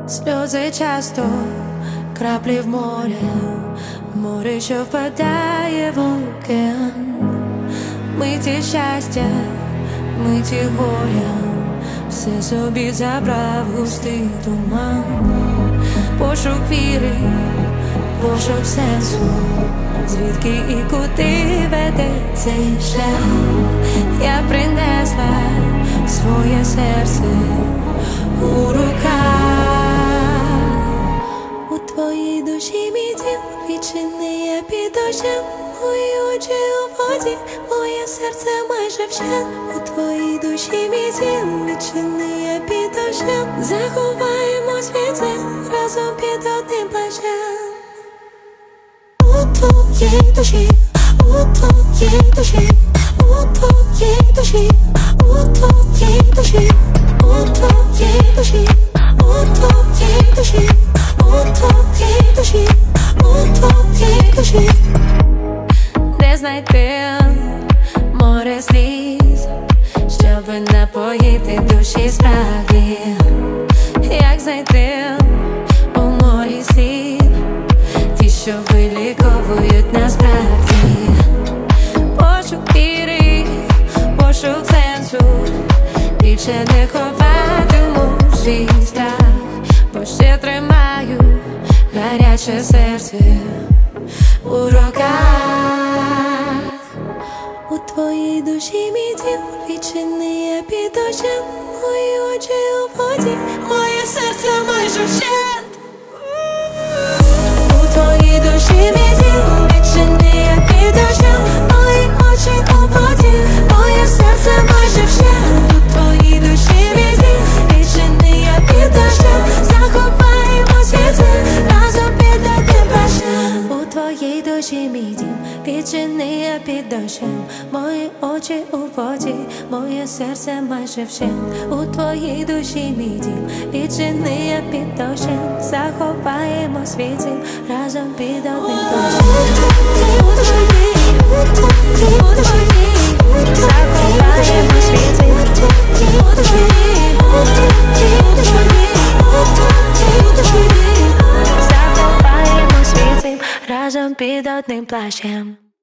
Сльози часто, краплі в море, море, що впадає в океан. Миті щастя, миті горя, все собі забрав густий туман. Пошук віри, пошук сенсу, звідки і куди веде цей шлях. Я принесла своє серце у руках. У твоїй душі мій дім, відчини я під дощем, мої очі у воді, моє серце майже вщент. У твоїй душі мій дім, відчини я під дощем, заховаємось від цих разом під одним плащем. У твоїй душі, у твоїй душі, у твоїй душі, у твоїй душі, у твоїй душі, у твоїй душі, у твоїй душі, у твоїй душі. Де знайти море сліз, щоб напоїти душі справді? Як знайти у морі слів ті, що виліковують насправді? Пошук віри, пошук сенсу, більше не ховатиму свій страх, бо ще тримаю гаряче серце у руках. У твоїй душі мій дім, відчини я під дощем, мої очі у воді, моє серце майже вщент. У твоїй душі мій дім, відчини я під дощем, мої очі у воді, моє серце майже вщент. У твоїй душі мій дім, відчини я під дощем, заховаємось від цих разом під одним плащем. У твоїй душі мій дім, відчини я під дощем, мої очі у воді, моє серце майже вщент. У твоїй душі мій дім, відчини я під дощем, заховаємось від цих разом під одним плащем. У твоїй, заховаємось від цих, у твоїй, заховаємось від цих разом під одним плащем.